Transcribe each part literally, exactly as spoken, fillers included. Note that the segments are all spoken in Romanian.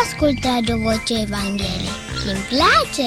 ascultă Radio Voce Evangheliei. Îmi place!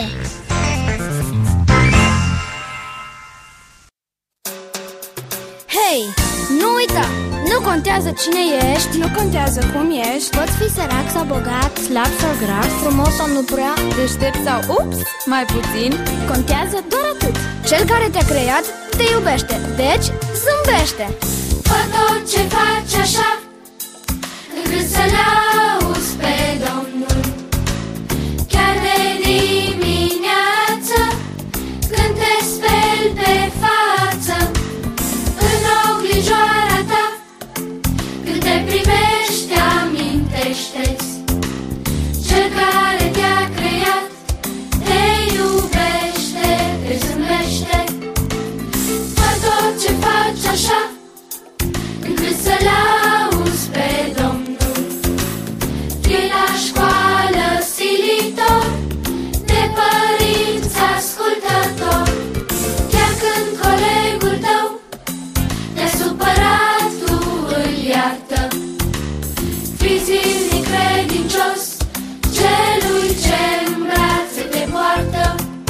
Hei, nu uita! Nu contează cine ești, nu contează cum ești, poți fi sărac sau bogat, slab sau gras, frumos sau nu prea, deștept sau ups, mai puțin. Contează doar atât. Cel care te-a creat te iubește, deci zâmbește. Fă tot ce faci așa, încât să l-auzi pe Domnul. Chiar de dimineață, când te speli pe față, în oglijoara ta, când te privești, amintește-ți. Cel care te-a creat te iubește, te zâmbește. Fă tot ce faci așa, încât să l-auzi pe Domnul. Fie la școală silitor, de părinți ascultător. Chiar când colegul tău te-a supărat, tu îl iartă. Fii zilnic credincios celui ce în brațe te poartă.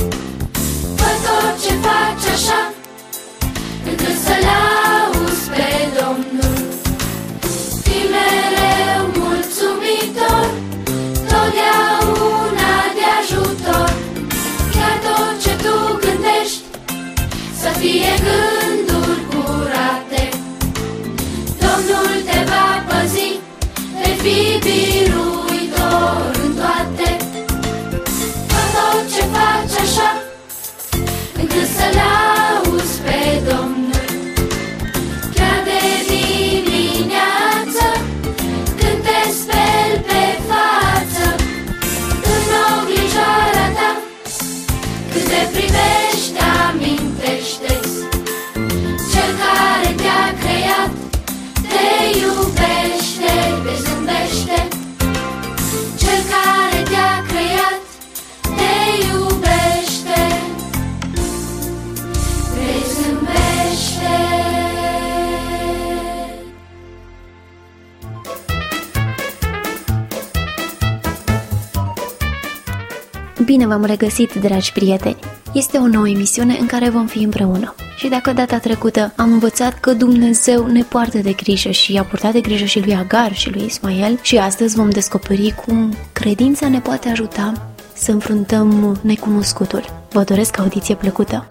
Fă tot ce faci așa, încât să l-auzi pe Domnul. Fii mereu mulțumitor, totdeauna de ajutor. Chiar tot ce tu gândești să fie gânduri curate. Domnul te va păzi, te fi biruitor în toate. Fă tot ce faci așa, încât să l-auzi pe Domnul. Chiar de dimineață, când te speli pe față, în oglijoara ta, când te privești, amintește-ți. Cel care te-a creat te iubește, te zâmbește. Cel care te-a creat te iubește, te zâmbește. Bine v-am regăsit, dragi prieteni! Este o nouă emisiune în care vom fi împreună. Și dacă data trecută am învățat că Dumnezeu ne poartă de grijă și i-a purtat de grijă și lui Agar și lui Ismael, și astăzi vom descoperi cum credința ne poate ajuta să înfruntăm necunoscutul. Vă doresc audiție plăcută!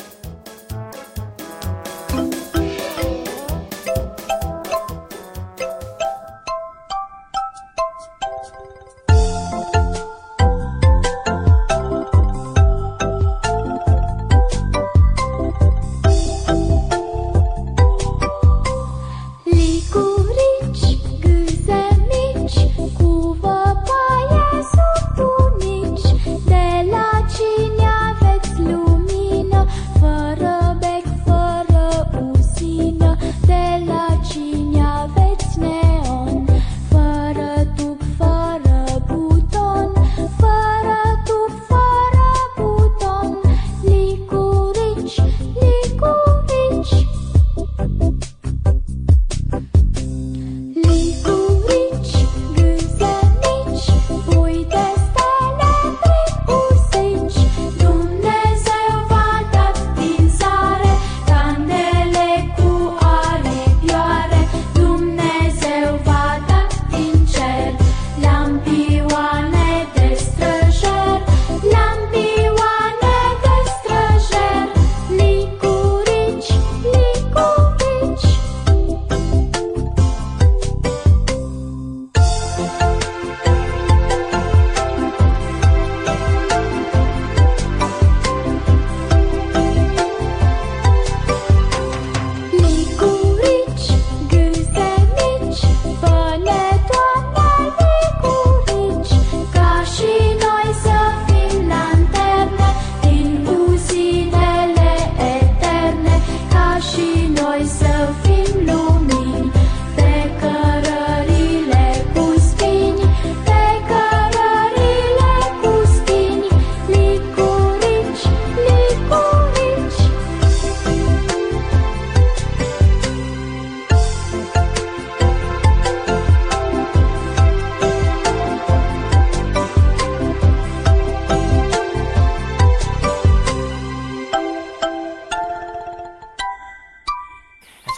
Cine aveți lumină, fă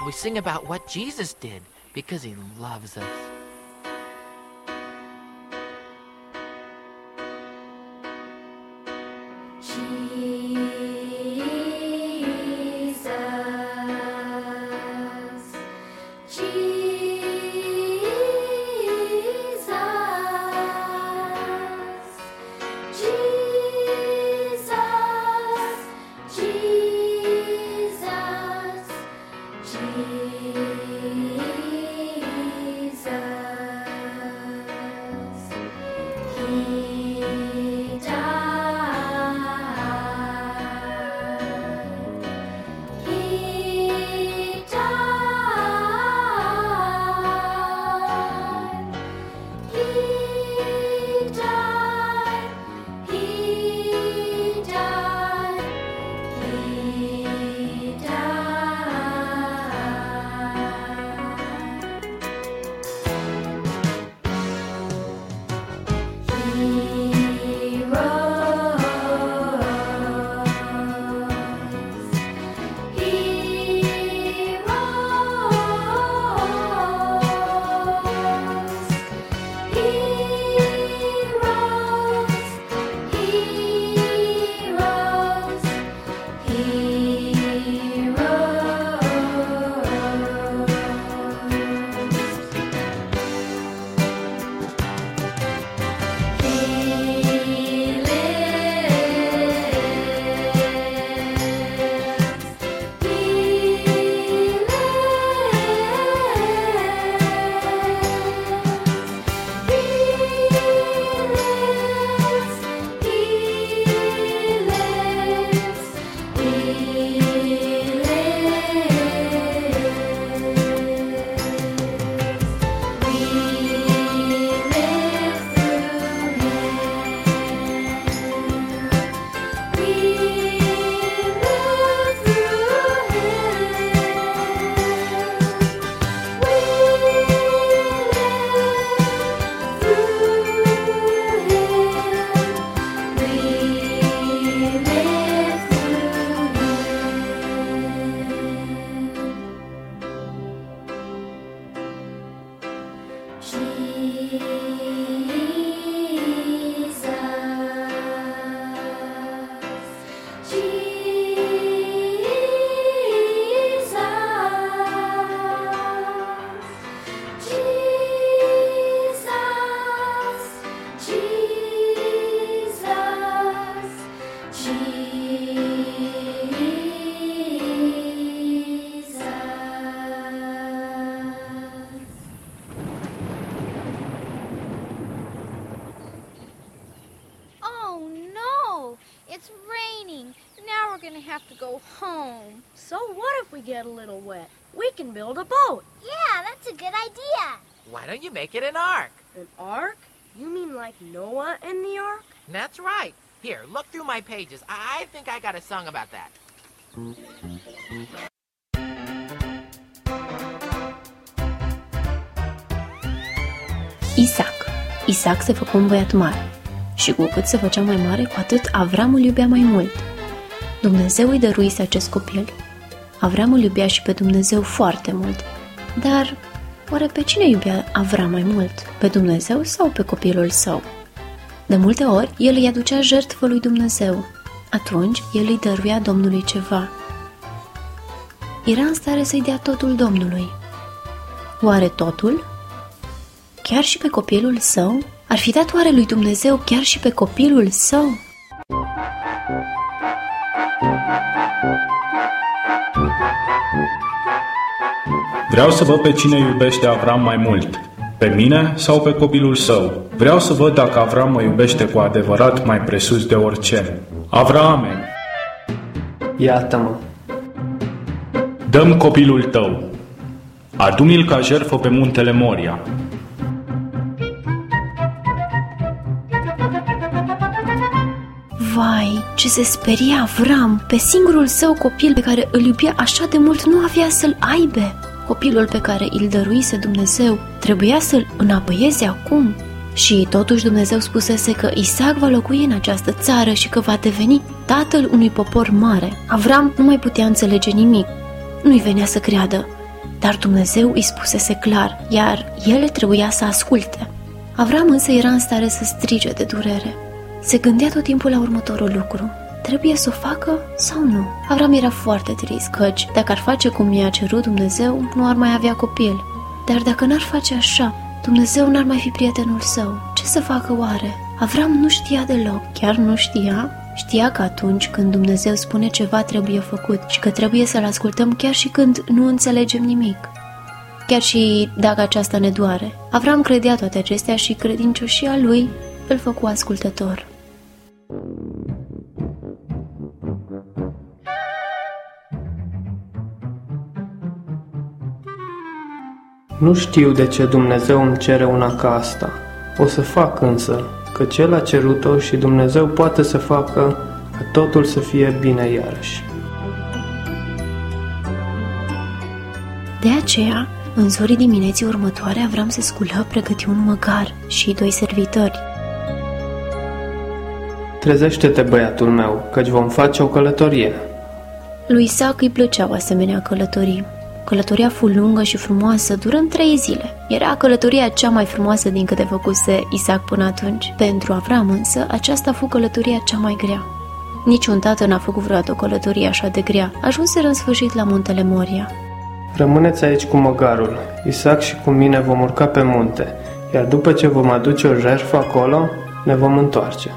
we sing about what Jesus did because he loves us. It's raining. Now we're gonna have to go home. So what if we get a little wet? We can build a boat. Yeah, that's a good idea. Why don't you make it an ark? An ark? You mean like Noah and the ark? That's right. Here, look through my pages. I, I think I got a song about that. Isaac. Isaac se făcu un băiat mare. Și cu cât se făcea mai mare, cu atât Avram îl iubea mai mult. Dumnezeu îi dăruise acest copil. Avram îl iubea și pe Dumnezeu foarte mult. Dar oare pe cine iubea Avram mai mult? Pe Dumnezeu sau pe copilul său? De multe ori, el îi aducea jertfă lui Dumnezeu. Atunci, el îi dăruia Domnului ceva. Era în stare să-i dea totul Domnului. Oare totul? Chiar și pe copilul său? Ar fi dat oare lui Dumnezeu chiar și pe copilul său? Vreau să văd pe cine iubește Avram mai mult, pe mine sau pe copilul său. Vreau să văd dacă Avram mă iubește cu adevărat mai presus de orice. Avrame, iată-mă. Dă-mi copilul tău. Adu-mi-l ca jertfă pe muntele Moria. Vai, ce se speria Avram! Pe singurul său copil pe care îl iubea așa de mult nu avea să-l aibă. Copilul pe care îl dăruise Dumnezeu trebuia să-l înapăieze acum. Și totuși Dumnezeu spusese că Isaac va locui în această țară și că va deveni tatăl unui popor mare. Avram nu mai putea înțelege nimic. Nu-i venea să creadă. dar Dumnezeu îi spusese clar, iar el trebuia să asculte. Avram însă era în stare să strige de durere. Se gândea tot timpul la următorul lucru. Trebuie să o facă sau nu? Avram era foarte trist, căci dacă ar face cum i-a cerut Dumnezeu, nu ar mai avea copil. Dar dacă n-ar face așa, Dumnezeu n-ar mai fi prietenul său. Ce să facă oare? Avram nu știa deloc, chiar nu știa. Știa că atunci când Dumnezeu spune ceva trebuie făcut și că trebuie să-L ascultăm chiar și când nu înțelegem nimic. Chiar și dacă aceasta ne doare. Avram credea toate acestea și credincioșia lui îl făcu ascultător. Nu știu de ce Dumnezeu îmi cere una ca asta. O să fac însă, că El a cerut-o și Dumnezeu poate să facă ca totul să fie bine iarăși. De aceea, în zorii dimineții următoare, Avram se sculă, pregăti un măgar și doi servitori. Trezește-te, băiatul meu, căci vom face o călătorie. Lui Isaac îi plăceau asemenea călătorii. Călătoria fu lungă și frumoasă, durând trei zile. Era călătoria cea mai frumoasă din câte făcuse Isaac până atunci. Pentru Avram însă, aceasta fu călătoria cea mai grea. Niciun tată n-a făcut vreodată o călătorie așa de grea. Ajunseră în sfârșit la muntele Moria. Rămâneți aici cu măgarul. Isaac și cu mine vom urca pe munte, iar după ce vom aduce o jertfă acolo, ne vom întoarce.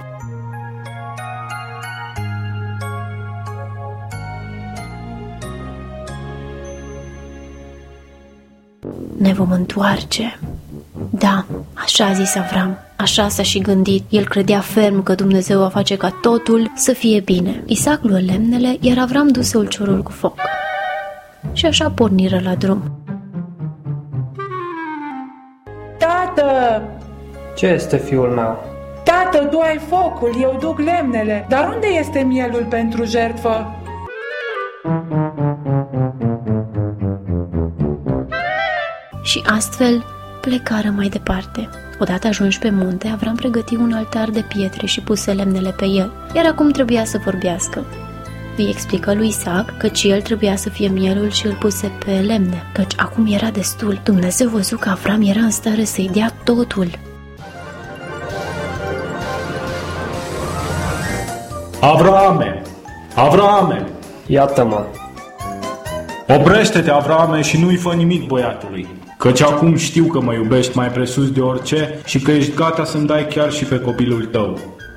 Ne vom întoarce. Da, așa a zis Avram, așa s-a și gândit. El credea ferm că Dumnezeu va face ca totul să fie bine. Isaac luă lemnele, iar Avram duse ulciorul cu foc. Și așa porniră la drum. Tată! Ce este, fiul meu? Tată, tu ai focul, eu duc lemnele, dar unde este mielul pentru jertfă? Și astfel plecară mai departe. Odată ajunși pe munte, Avram pregăti un altar de pietre și puse lemnele pe el, iar acum trebuia să vorbească. Îi explică lui Isaac căci el trebuia să fie mielul și îl puse pe lemne, căci acum era destul. Dumnezeu văzu că Avram era în stare să-i dea totul. Avrame! Avrame! Iată-mă! Oprește-te, Avrame, și nu-i fă nimic băiatului, căci acum știu că mă iubești mai presus de orice și că ești gata să-mi dai chiar și pe copilul tău.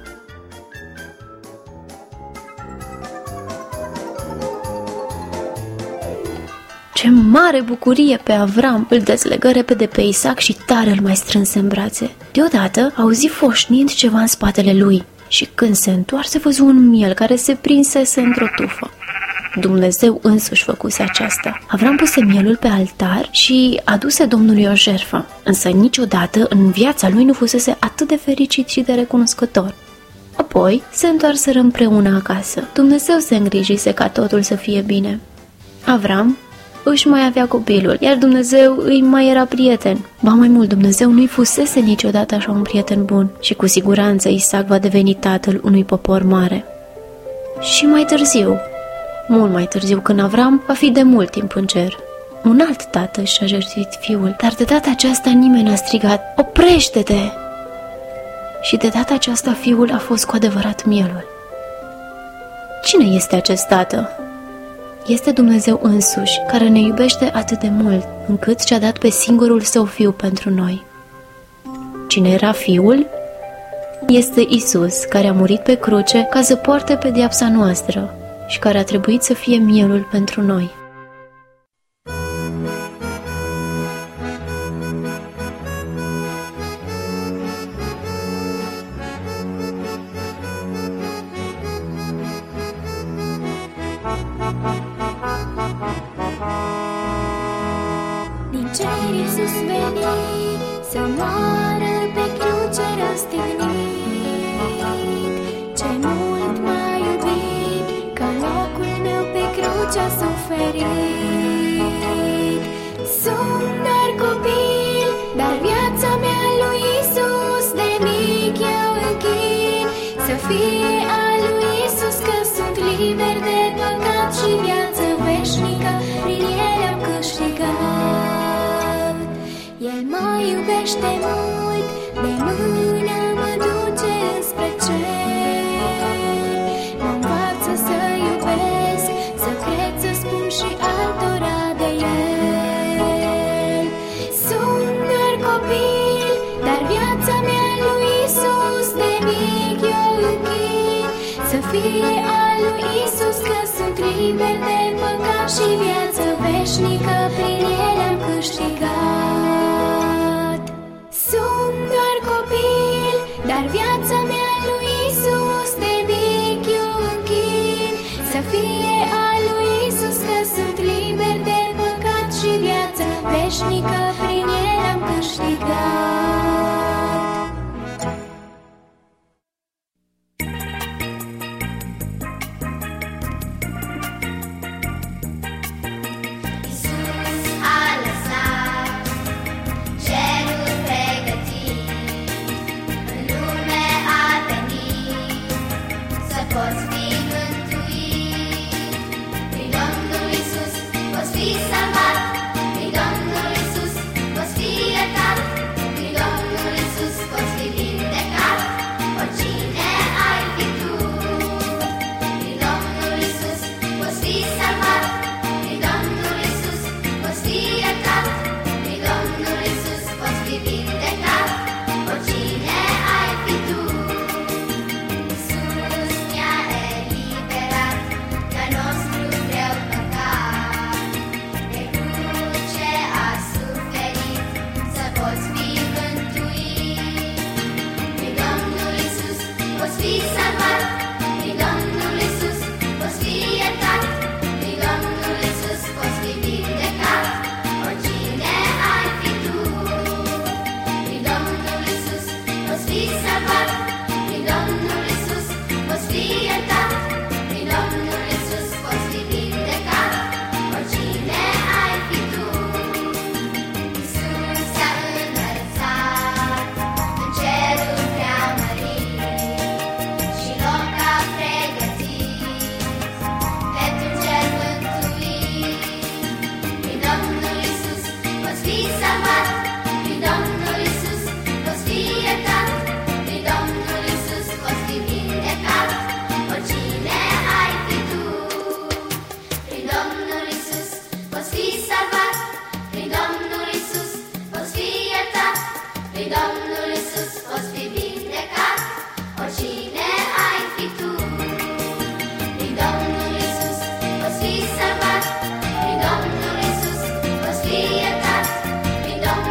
Ce mare bucurie pe Avram! Îl dezlegă repede pe Isaac și tare îl mai strânse în brațe. Deodată auzi foșnind ceva în spatele lui și când se întoarse văzu un miel care se prinsese într-o tufă. Dumnezeu însuși făcuse aceasta. Avram puse mielul pe altar și aduse Domnului o jertfă, însă niciodată în viața lui nu fusese atât de fericit și de recunoscător. Apoi se întoarseră împreună acasă. Dumnezeu se îngrijise ca totul să fie bine. Avram își mai avea copilul, iar Dumnezeu îi mai era prieten. Ba mai mult, Dumnezeu nu-i fusese niciodată așa un prieten bun și cu siguranță Isaac va deveni tatăl unui popor mare. Și mai târziu, mult mai târziu, când Avram va fi de mult timp în cer, un alt tată și-a jertfit fiul, dar de data aceasta nimeni n-a strigat: oprește-te! Și de data aceasta fiul a fost cu adevărat mielul. Cine este acest tată? Este Dumnezeu însuși, care ne iubește atât de mult, încât și-a dat pe singurul său fiu pentru noi. Cine era fiul? Este Isus, care a murit pe cruce ca să poarte pedeapsa noastră și care a trebuit să fie mielul pentru noi. Din cer Iisus veni să moară pe cruce răstignit. Ce mult m-a iubit, că locul meu pe cruce a suferit. Sunt doar copil, dar viața mea lui Iisus de mic eu închin. Să fie a lui Iisus, că sunt liber de păcat și viață veșnică prin El am câștigat. iubește mult, de mână mă duce înspre cer. Mă învață să iubesc, să cred, să spun și altora de El. Sunt doar copil, dar viața mea lui Iisus de mic eu închin. Să fie a lui Iisus, că sunt liber de păcat și viață veșnică prin El am câștigat. Sunt doar copil, dar viața mea lui Iisus de mic eu închin. Să fie a lui Iisus, că sunt liber de păcat și viață veșnică prin El am câștigat. Prin Domnul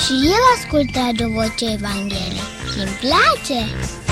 Și el ascultă Radio Vocea Evangheliei. Îmi place!